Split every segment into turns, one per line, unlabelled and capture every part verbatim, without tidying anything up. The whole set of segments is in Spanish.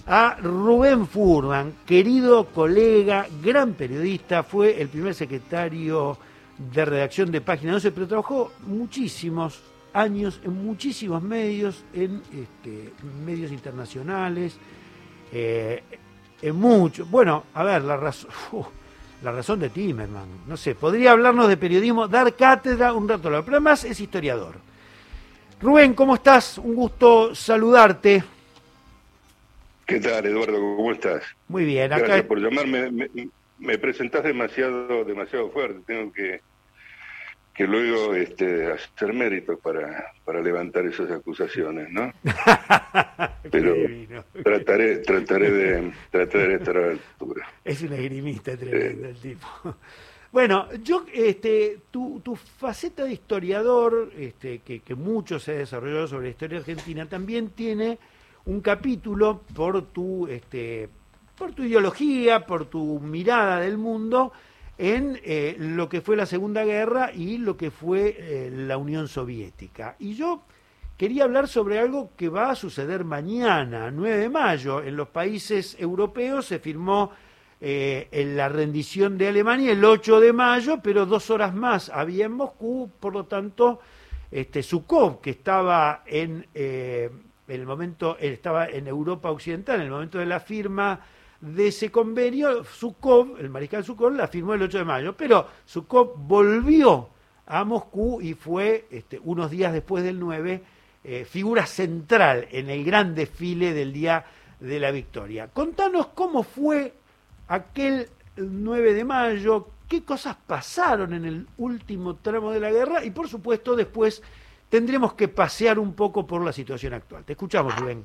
a Rubén Furman, querido colega, gran periodista, fue el primer secretario de redacción de Página doce, pero trabajó muchísimos años en muchísimos medios, en este, medios internacionales, eh, en muchos. Bueno, a ver, la razón, uh, la razón de Timerman, no sé, podría hablarnos de periodismo, dar cátedra un rato, pero además es historiador. Rubén, ¿cómo estás? Un gusto saludarte.
¿Qué tal, Eduardo? ¿Cómo estás?
Muy bien. Acá...
Gracias por llamarme. Me, me presentás demasiado demasiado fuerte. Tengo que, que luego este, hacer méritos para, para levantar esas acusaciones, ¿no? Pero
divino.
trataré trataré de, trataré de estar a la altura.
Es un esgrimista tremendo eh. el tipo. Bueno, yo, este, tu, tu faceta de historiador, este, que, que mucho se ha desarrollado sobre la historia argentina, también tiene un capítulo por tu, este, por tu ideología, por tu mirada del mundo en eh, lo que fue la Segunda Guerra y lo que fue eh, la Unión Soviética. Y yo quería hablar sobre algo que va a suceder mañana, nueve de mayo. En los países europeos se firmó eh, en la rendición de Alemania el ocho de mayo, pero dos horas más había en Moscú, por lo tanto, este, Zhúkov, que estaba en... Eh, en el momento, él estaba en Europa Occidental, en el momento de la firma de ese convenio, Zhúkov, el mariscal Zhúkov, la firmó el ocho de mayo, pero Zhúkov volvió a Moscú y fue, este, unos días después del nueve, eh, figura central en el gran desfile del Día de la Victoria. Contanos cómo fue aquel nueve de mayo, qué cosas pasaron en el último tramo de la guerra y, por supuesto, después tendremos que pasear un poco por la situación actual. Te escuchamos, Rubén.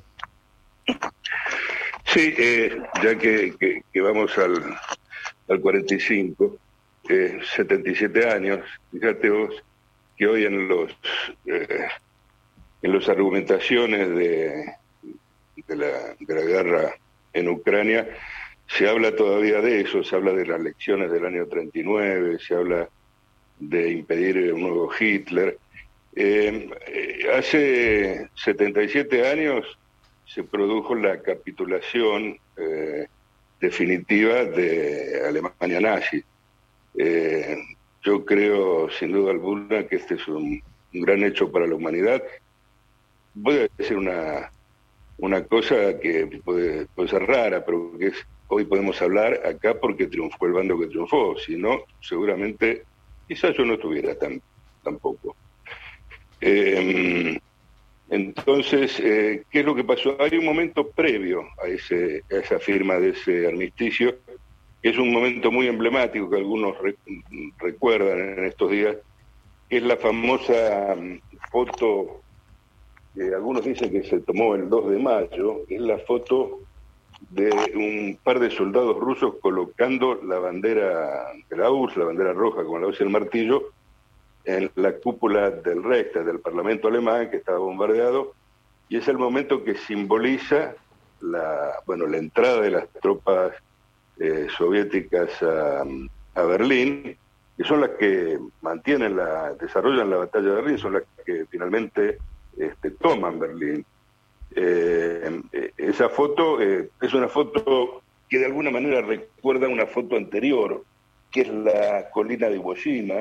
Sí, eh, ya que, que, que vamos al, al cuarenta y cinco, eh, setenta y siete años, fíjate vos que hoy en los eh, en las argumentaciones de, de, la, de la guerra en Ucrania se habla todavía de eso, se habla de las elecciones del año treinta y nueve, se habla de impedir un nuevo Hitler. Eh, eh, hace setenta y siete años se produjo la capitulación eh, definitiva de Alemania nazi. Eh, yo creo, sin duda alguna, que este es un, un gran hecho para la humanidad. Voy a decir una, una cosa que puede, puede ser rara, pero que es, hoy podemos hablar acá porque triunfó el bando que triunfó, si no, seguramente, quizás yo no estuviera tan, tampoco. Eh, entonces, eh, ¿qué es lo que pasó? Hay un momento previo a, ese, a esa firma de ese armisticio, que es un momento muy emblemático que algunos re, recuerdan en estos días, que es la famosa um, foto que algunos dicen que se tomó el dos de mayo, es la foto de un par de soldados rusos colocando la bandera de la U R S S, la bandera roja con la hoz y el martillo, en la cúpula del Reichstag, del Parlamento alemán, que estaba bombardeado, y es el momento que simboliza la, bueno, la entrada de las tropas eh, soviéticas a, a Berlín, que son las que mantienen la, desarrollan la batalla de Berlín, son las que finalmente este, toman Berlín. Eh, esa foto eh, es una foto que de alguna manera recuerda una foto anterior, que es la colina de Iwo Jima,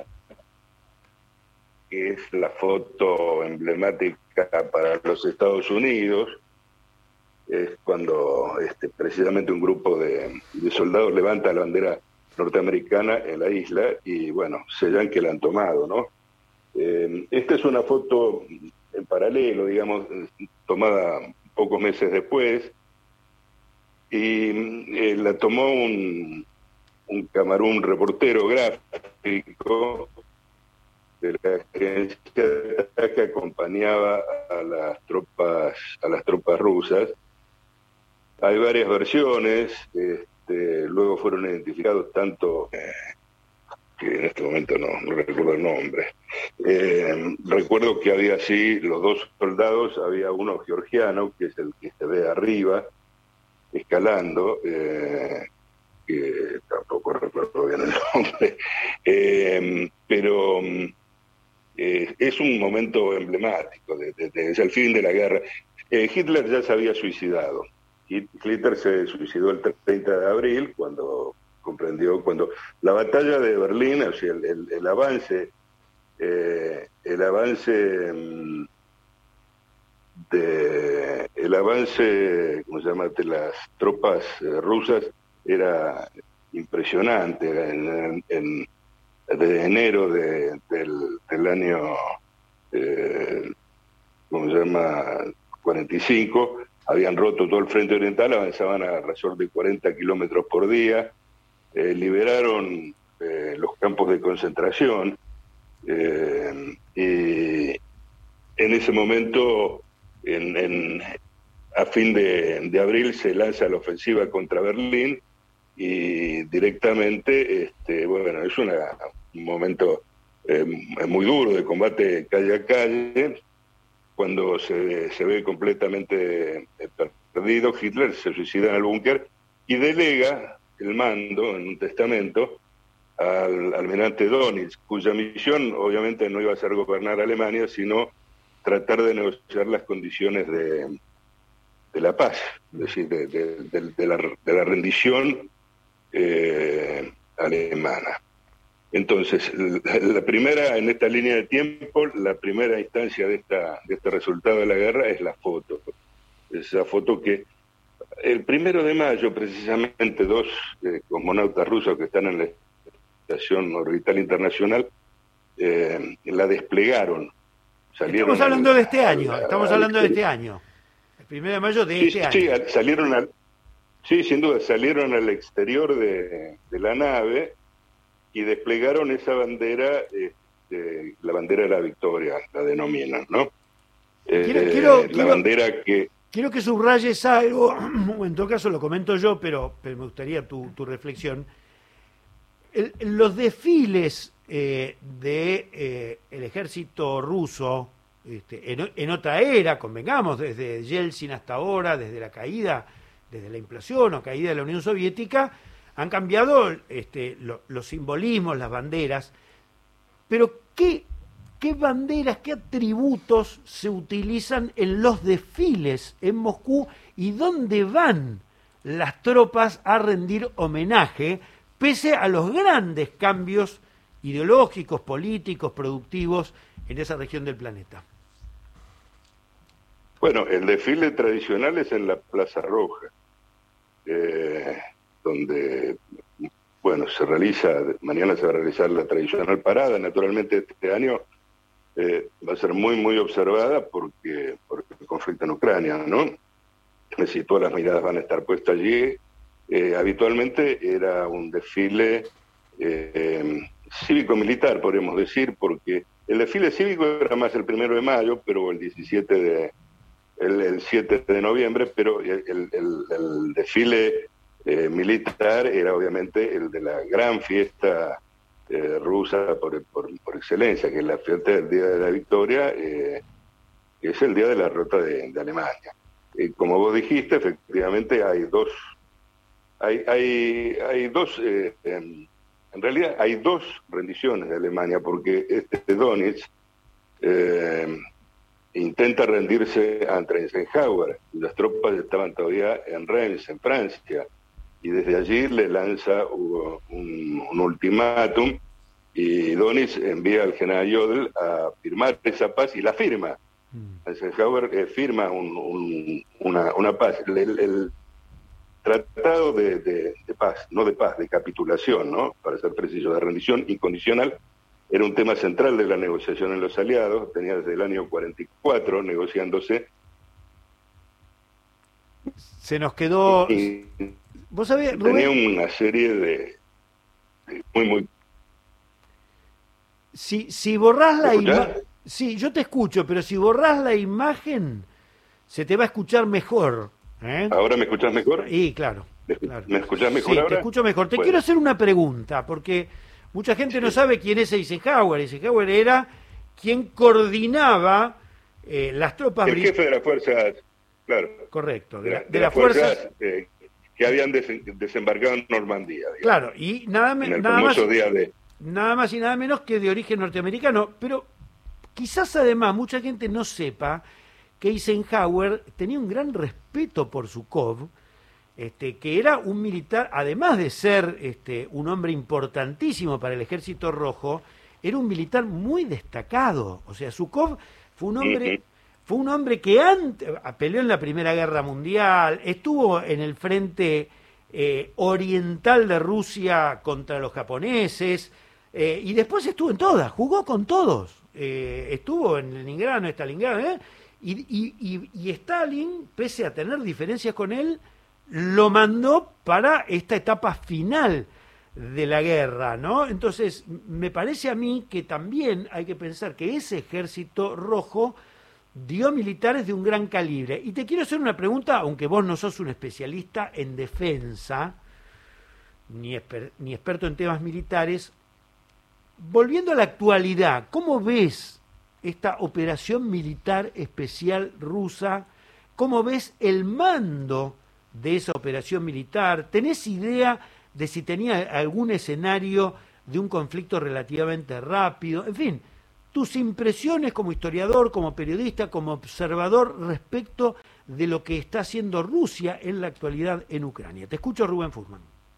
que es la foto emblemática para los Estados Unidos, es cuando este, precisamente un grupo de, de soldados levanta la bandera norteamericana en la isla y, bueno, sellan que la han tomado, ¿no? Eh, esta es una foto en paralelo, digamos, tomada pocos meses después, y eh, la tomó un, un camarón, un reportero gráfico de la agencia que acompañaba a las tropas a las tropas rusas. Hay varias versiones, este, luego fueron identificados tanto eh, que en este momento no, no recuerdo el nombre. Eh, recuerdo que había así los dos soldados, había uno georgiano, que es el que se ve arriba, escalando, eh, que tampoco recuerdo bien el nombre, eh, pero eh, es un momento emblemático, de, de, de, es el fin de la guerra. Eh, Hitler ya se había suicidado, Hitler se suicidó el treinta de abril cuando comprendió, cuando la batalla de Berlín, o sea, el, el, el avance, eh, el avance mm, de, el avance, ¿cómo se llama?, de las tropas eh, rusas era impresionante. En, en, de enero de, del, del año, eh, ¿cómo se llama?, cuarenta y cinco, habían roto todo el frente oriental, avanzaban a alrededor de cuarenta kilómetros por día, eh, liberaron eh, los campos de concentración, eh, y en ese momento, en, en, a fin de, de abril, se lanza la ofensiva contra Berlín, y directamente, este, bueno, es una, un momento eh, muy duro de combate calle a calle. Cuando se, se ve completamente perdido, Hitler se suicida en el búnker y delega el mando en un testamento al almirante Dönitz, cuya misión obviamente no iba a ser gobernar Alemania, sino tratar de negociar las condiciones de, de la paz, es decir, de, de, de, de, la, de la rendición eh, alemana. Entonces, la, la primera, en esta línea de tiempo, la primera instancia de, esta, de este resultado de la guerra es la foto. Esa foto que el primero de mayo, precisamente, dos eh, cosmonautas rusos que están en la Estación Orbital Internacional eh, la desplegaron.
Salieron estamos hablando al, de este año, al, estamos al, hablando al, de este año. El primero de mayo de
sí,
este
sí,
año.
Sí, salieron al, sí, sin duda, salieron al exterior de, de la nave y desplegaron esa bandera, este, la bandera de la victoria, la denominan, ¿no?
Quiero,
eh,
quiero,
la
quiero,
bandera que...
Quiero que subrayes algo, en todo caso lo comento yo, pero, pero me gustaría tu, tu reflexión. El, los desfiles eh, de eh, el ejército ruso, este, en, en otra era, convengamos, desde Yeltsin hasta ahora, desde la caída, desde la implosión o caída de la Unión Soviética, han cambiado este, lo, los simbolismos, las banderas, pero ¿qué, qué banderas, qué atributos se utilizan en los desfiles en Moscú y dónde van las tropas a rendir homenaje, pese a los grandes cambios ideológicos, políticos, productivos en esa región del planeta?
Bueno, el desfile tradicional es en la Plaza Roja, eh, donde, bueno, se realiza, mañana se va a realizar la tradicional parada. Naturalmente este año eh, va a ser muy, muy observada porque, porque el conflicto en Ucrania, ¿no? Es decir, todas las miradas van a estar puestas allí. Eh, habitualmente era un desfile eh, cívico-militar, podríamos decir, porque el desfile cívico era más el primero de mayo, pero el diecisiete de, el, el siete de noviembre, pero el, el, el desfile eh, militar era obviamente el de la gran fiesta eh, rusa por, por, por excelencia, que es la fiesta del Día de la Victoria, eh, que es el día de la derrota de, de Alemania. Eh, como vos dijiste, efectivamente hay dos Hay, hay, hay dos, eh, en, en realidad hay dos rendiciones de Alemania, porque este Dönitz eh, intenta rendirse ante Eisenhower, y las tropas estaban todavía en Reims, en Francia, y desde allí le lanza un, un ultimátum, y Dönitz envía al general Jodl a firmar esa paz, y la firma. Mm. Eisenhower eh, firma un, un, una, una paz. El, el, Tratado de, de, de paz, no de paz, de capitulación, ¿no? Para ser preciso, de rendición incondicional, era un tema central de la negociación en los aliados, tenía desde el año cuarenta y cuatro negociándose.
Se nos quedó...
Y
¿Vos sabés,
tenía
Rubén?
una serie de, de muy, muy...
Si, si borrás la imagen... Sí, yo te escucho, pero si borrás la imagen, se te va a escuchar mejor. ¿Eh?
¿Ahora me escuchás mejor?
Sí, claro. claro.
¿Me escuchás mejor
sí,
ahora?
Te escucho mejor. Te
bueno.
quiero hacer una pregunta, porque mucha gente sí. no sabe quién es Eisenhower. Eisenhower era quien coordinaba eh, las tropas...
El jefe de las fuerzas, claro.
Correcto, de,
de,
la, de,
de
las
las fuerzas,
fuerzas...
Eh, que habían des desembarcado en Normandía. Digamos,
claro, y nada, me,
en el
nada, más,
día de...
nada más y nada menos que de origen norteamericano, pero quizás además mucha gente no sepa que Eisenhower tenía un gran respeto por Zhukov, este, que era un militar, además de ser este, un hombre importantísimo para el Ejército Rojo, era un militar muy destacado. O sea, Zhukov fue un hombre, fue un hombre que antes, peleó en la Primera Guerra Mundial, estuvo en el frente eh, oriental de Rusia contra los japoneses, eh, y después estuvo en todas, jugó con todos. Eh, estuvo en Leningrado, en Stalingrado, ¿eh? y, y, y, y Stalin, pese a tener diferencias con él, lo mandó para esta etapa final de la guerra, ¿no? Entonces, me parece a mí que también hay que pensar que ese ejército rojo dio militares de un gran calibre. Y te quiero hacer una pregunta, aunque vos no sos un especialista en defensa, ni, exper ni experto en temas militares. Volviendo a la actualidad, ¿cómo ves esta operación militar especial rusa? ¿Cómo ves el mando de esa operación militar? ¿Tenés idea de si tenía algún escenario de un conflicto relativamente rápido? En fin, tus impresiones como historiador, como periodista, como observador respecto de lo que está haciendo Rusia en la actualidad en Ucrania. Te escucho, Rubén Furman.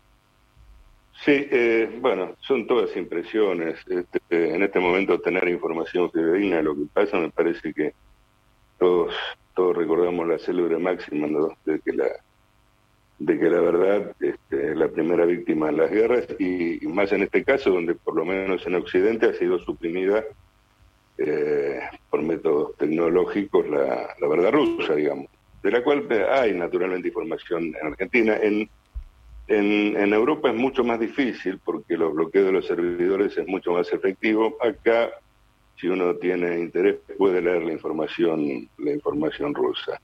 Sí, eh, bueno, son todas impresiones. Este, en este momento tener información fidedigna de lo que pasa, me parece que todos todos recordamos la célebre máxima, ¿no?, de que la de que la verdad este, es la primera víctima en las guerras, y, y más en este caso, donde por lo menos en Occidente ha sido suprimida eh, por métodos tecnológicos la, la verdad rusa, digamos, de la cual hay naturalmente información en Argentina. En En, en Europa es mucho más difícil porque los bloqueos de los servidores es mucho más efectivo. Acá, si uno tiene interés, puede leer la información, la información rusa.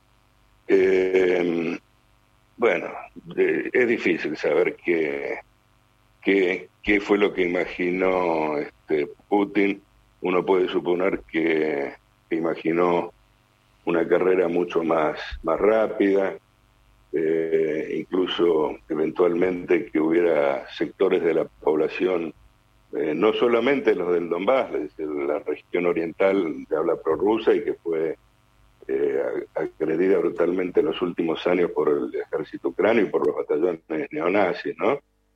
Eh, bueno, eh, es difícil saber qué, qué, qué fue lo que imaginó este, Putin. Uno puede suponer que, que imaginó una carrera mucho más, más rápida, Eh, incluso eventualmente que hubiera sectores de la población, eh, no solamente los del Donbass, de la región oriental de habla prorrusa, y que fue eh, agredida brutalmente en los últimos años por el ejército ucranio y por los batallones neonazis, ¿no?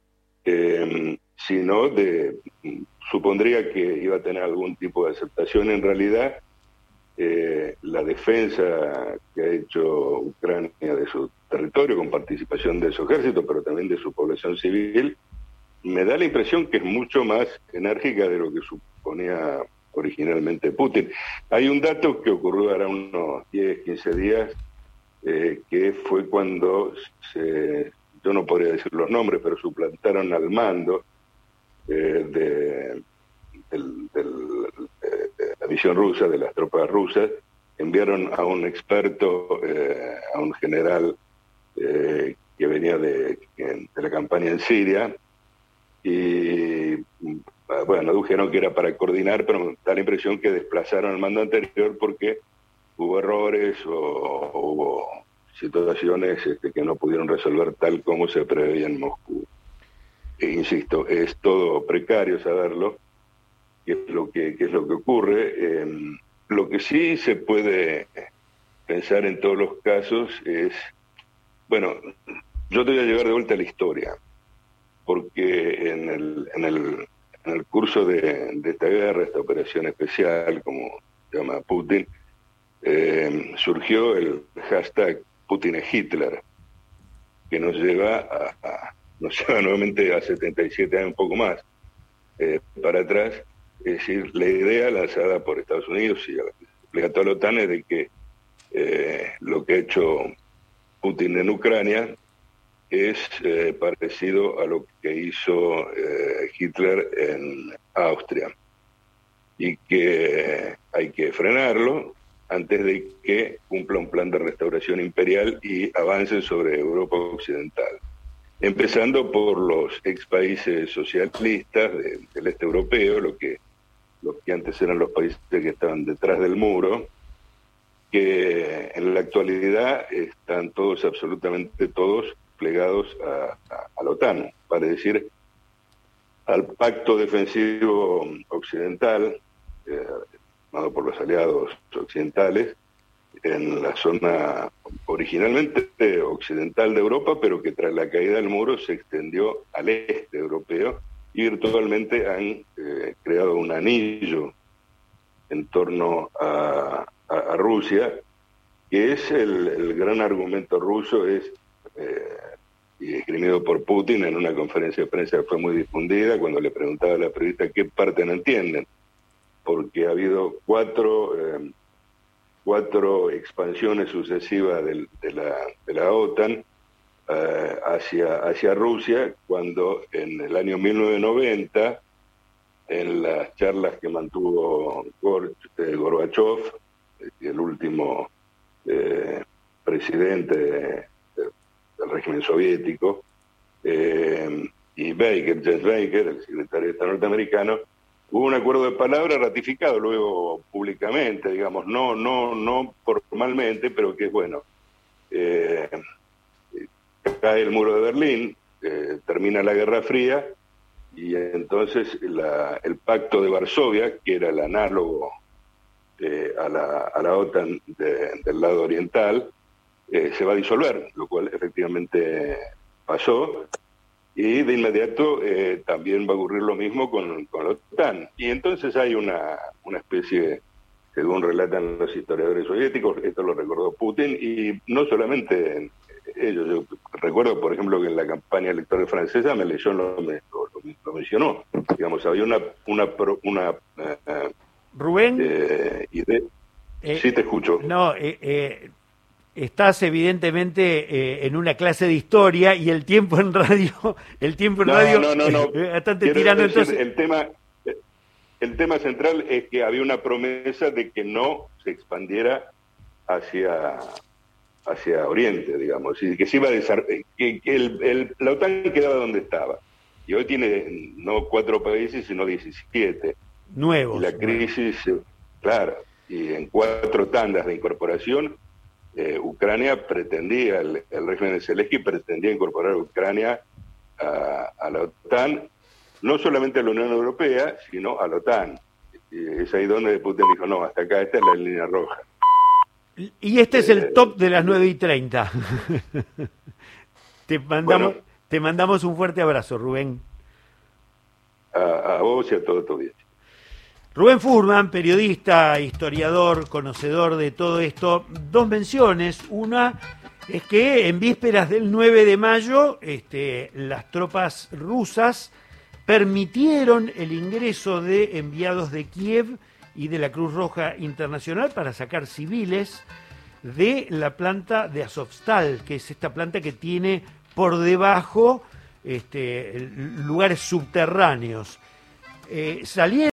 Eh, sino de, supondría que iba a tener algún tipo de aceptación. En realidad, Eh, la defensa que ha hecho Ucrania de su territorio, con participación de su ejército, pero también de su población civil, me da la impresión que es mucho más enérgica de lo que suponía originalmente Putin. Hay un dato que ocurrió ahora unos diez, quince días, eh, que fue cuando se, yo no podría decir los nombres, pero suplantaron al mando eh, de, del, del la visión rusa, de las tropas rusas, enviaron a un experto, eh, a un general eh, que venía de, de la campaña en Siria, y bueno, dijeron que era para coordinar, pero da la impresión que desplazaron el mando anterior porque hubo errores o, o hubo situaciones este, que no pudieron resolver tal como se preveía en Moscú. E insisto, es todo precario saberlo, qué es lo que, qué es lo que ocurre. Eh, lo que sí se puede pensar en todos los casos es, bueno, yo te voy a llevar de vuelta a la historia, porque en el, en el, en el curso de, de esta guerra, esta operación especial, como se llama Putin, eh, surgió el hashtag Putin es Hitler, que nos lleva a, a nos lleva nuevamente a setenta y siete años, un poco más, eh, para atrás. Es decir, la idea lanzada por Estados Unidos y a toda la OTAN es de que eh, lo que ha hecho Putin en Ucrania es eh, parecido a lo que hizo eh, Hitler en Austria, y que hay que frenarlo antes de que cumpla un plan de restauración imperial y avance sobre Europa occidental, empezando por los ex países socialistas de, del este europeo, lo que los que antes eran los países que estaban detrás del muro, que en la actualidad están todos, absolutamente todos, plegados a, a, a la OTAN, para decir, al pacto defensivo occidental, eh, formado por los aliados occidentales, en la zona originalmente occidental de Europa, pero que tras la caída del muro se extendió al este europeo y virtualmente han eh, creado un anillo en torno a, a, a Rusia, que es el, el gran argumento ruso, es eh, y esgrimido por Putin en una conferencia de prensa que fue muy difundida, cuando le preguntaba a la periodista qué parte no entienden, porque ha habido cuatro, eh, cuatro expansiones sucesivas del, de, la, de la OTAN eh, hacia, hacia Rusia, cuando en el año mil novecientos noventa, en las charlas que mantuvo Gor, eh, Gorbachev, el último eh, presidente de, de, del régimen soviético, eh, y Baker, James Baker, el secretario de Estado norteamericano, hubo un acuerdo de palabra ratificado luego públicamente, digamos, no no no formalmente, pero que es bueno. Eh, cae el muro de Berlín, eh, termina la Guerra Fría, y entonces la, el Pacto de Varsovia, que era el análogo eh, a, la, a la OTAN de, del lado oriental, eh, se va a disolver, lo cual efectivamente pasó. Y de inmediato eh, también va a ocurrir lo mismo con, con la OTAN. Y entonces hay una, una especie, según relatan los historiadores soviéticos, esto lo recordó Putin, y no solamente ellos. Yo recuerdo, por ejemplo, que en la campaña electoral francesa me leyó, lo, lo, lo mencionó. Digamos, había una... una, una uh,
Rubén.
Eh, idea. Eh, sí, te escucho.
No, eh, eh, estás evidentemente eh, en una clase de historia y el tiempo en radio, el tiempo en
no,
radio,
no, no, no.
Eh, bastante tirando,
decir,
entonces.
El tema, el tema central es que había una promesa de que no se expandiera hacia, hacia Oriente, digamos, y que se iba a desarrollar, que, que el, el, la OTAN quedaba donde estaba. Y hoy tiene no cuatro países, sino diecisiete.
Nuevos.
Y la crisis, bueno. Claro, y en cuatro tandas de incorporación, eh, Ucrania pretendía, el, el régimen de Zelensky pretendía incorporar a Ucrania a, a la OTAN, no solamente a la Unión Europea, sino a la OTAN. Y es ahí donde Putin dijo, no, hasta acá, esta es la línea roja.
Y este eh, es el top de las nueve y treinta. te, mandamos, bueno, te mandamos un fuerte abrazo, Rubén.
A, a vos y a todo tu audiencia.
Rubén Furman, periodista, historiador, conocedor de todo esto. Dos menciones. Una es que en vísperas del nueve de mayo, este, las tropas rusas permitieron el ingreso de enviados de Kiev y de la Cruz Roja Internacional para sacar civiles de la planta de Azovstal, que es esta planta que tiene por debajo este, lugares subterráneos. Eh, salieron